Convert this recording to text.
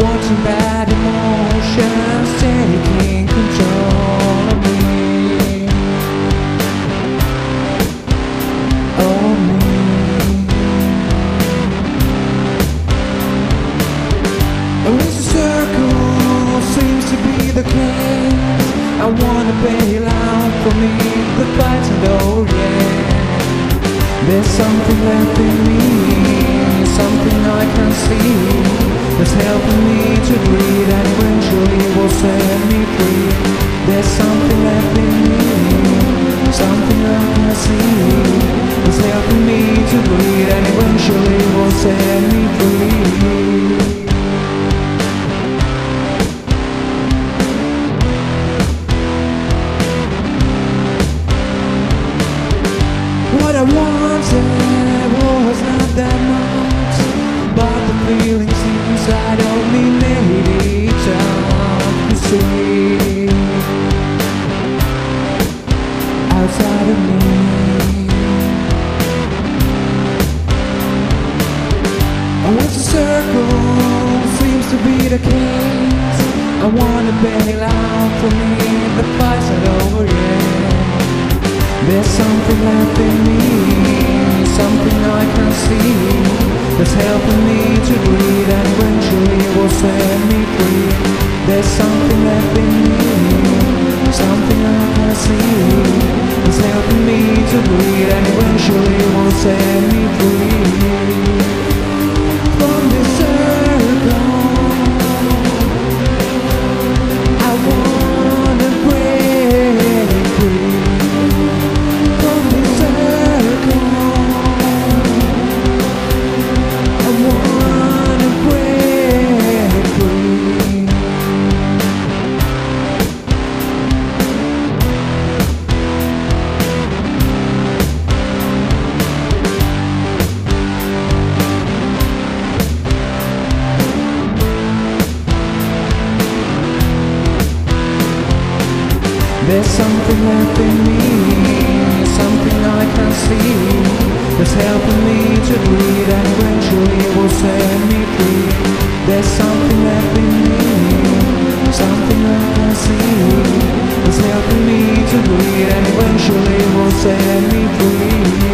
watching bad emotions taking control of me. Oh me. And when the circle seems to be the case, I wanna bail out for me, goodbyes and oh yeah. There's something left in me, something I can see, that's helping me to breathe and eventually will set me free. There's something left in me, something I can see, that's helping me to breathe and eventually will set me free. What I wanted was not that much, but the feelings inside of me made it tough to see. Outside of me, and once the circle seems to be the case, I wanna bail out for me, the fight's not over yet. There's something left in me, something I can see, that's helping me to breathe and eventually will set me free. There's something left in me, something I can see, that's helping me to breathe and eventually will set me free. From this circle, I wanna break free. There's something left in me, something I can see, that's helping me to breathe and eventually will set me free. There's something left in me, something I can see, that's helping me to breathe and eventually will set me free.